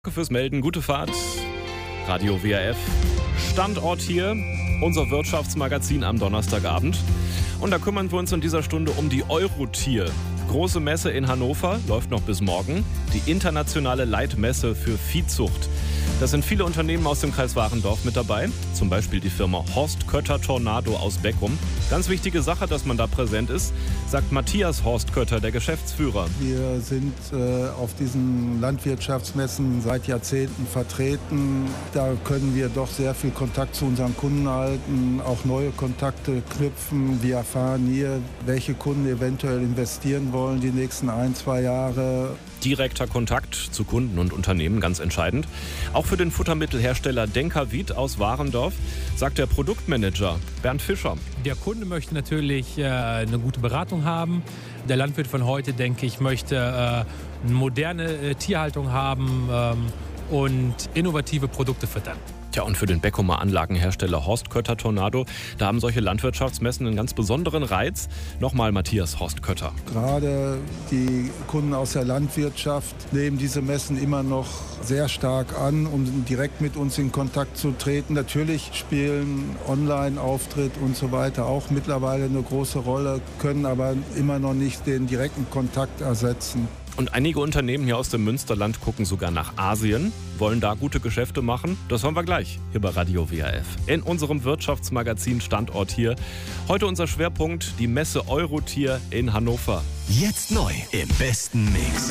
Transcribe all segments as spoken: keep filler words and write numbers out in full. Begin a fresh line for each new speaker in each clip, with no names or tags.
Danke fürs Melden, gute Fahrt. Radio W R F, Standort hier, unser Wirtschaftsmagazin am Donnerstagabend. Und da kümmern wir uns in dieser Stunde um die Eurotier. Große Messe in Hannover, läuft noch bis morgen. Die internationale Leitmesse für Viehzucht. Da sind viele Unternehmen aus dem Kreis Warendorf mit dabei. Zum Beispiel die Firma Horst Kötter Tornado aus Beckum. Ganz wichtige Sache, dass man da präsent ist, sagt Matthias Horst Kötter, der Geschäftsführer.
Wir sind äh, auf diesen Landwirtschaftsmessen seit Jahrzehnten vertreten. Da können wir doch sehr viel Kontakt zu unseren Kunden halten, auch neue Kontakte knüpfen. Wir erfahren hier, welche Kunden eventuell investieren wollen die nächsten ein, zwei Jahre.
Direkter Kontakt zu Kunden und Unternehmen, ganz entscheidend. Auch für den Futtermittelhersteller Denker-Wied aus Warendorf, sagt der Produktmanager Bernd Fischer.
Der Kunde möchte natürlich äh, eine gute Beratung haben. Der Landwirt von heute, denke ich, möchte äh, eine moderne äh, Tierhaltung haben ähm, und innovative Produkte füttern.
Tja, und für den Beckumer Anlagenhersteller Horst Kötter Tornado, da haben solche Landwirtschaftsmessen einen ganz besonderen Reiz. Nochmal Matthias Horst Kötter.
Gerade die Kunden aus der Landwirtschaft nehmen diese Messen immer noch sehr stark an, um direkt mit uns in Kontakt zu treten. Natürlich spielen Online-Auftritt und so weiter auch mittlerweile eine große Rolle, können aber immer noch nicht den direkten Kontakt ersetzen.
Und einige Unternehmen hier aus dem Münsterland gucken sogar nach Asien, wollen da gute Geschäfte machen. Das hören wir gleich hier bei Radio W R F. In unserem Wirtschaftsmagazin Standort hier. Heute unser Schwerpunkt, die Messe Eurotier in Hannover.
Jetzt neu im besten Mix.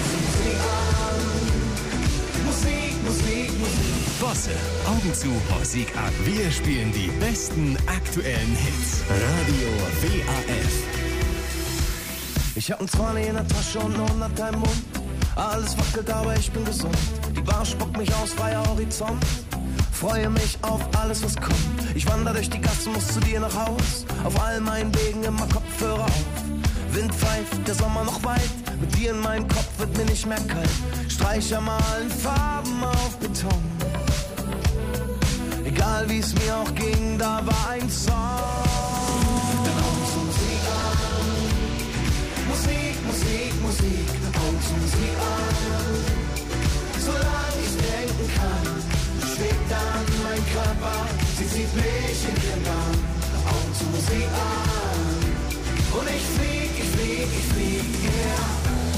Musik, Musik, Musik. Bosse, Augen zu, Musik an. Wir spielen die besten aktuellen Hits. Radio W A F.
Ich hab ein zwanzig in der Tasche und eine hundert im Mund. Alles wackelt, aber ich bin gesund. Die Bar spuckt mich aus, freier Horizont. Freue mich auf alles, was kommt. Ich wandere durch die Gassen, muss zu dir nach Haus. Auf all meinen Wegen immer Kopfhörer auf. Wind pfeift, der Sommer noch weit. Mit dir in meinem Kopf wird mir nicht mehr kalt. Streicher malen Farben auf Beton. Egal wie es mir auch ging, da war ein Song. Dann kommst du Musik an. Musik, Musik, Musik, Augen zu Musik an. Solange ich denken kann, schwebt dann mein Körper, sie zieht mich in den Bann. Augen zu Musik an. Und ich flieg, ich flieg, ich flieg, yeah.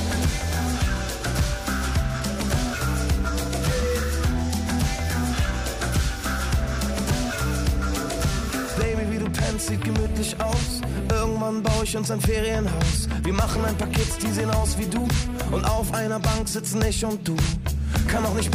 Baby, wie du pennst, sieht gemütlich aus. Irgendwann baue ich uns ein Ferienhaus. Wir machen ein paar Kids, die sehen aus wie du. Und auf einer Bank sitzen ich und du. Kann auch nicht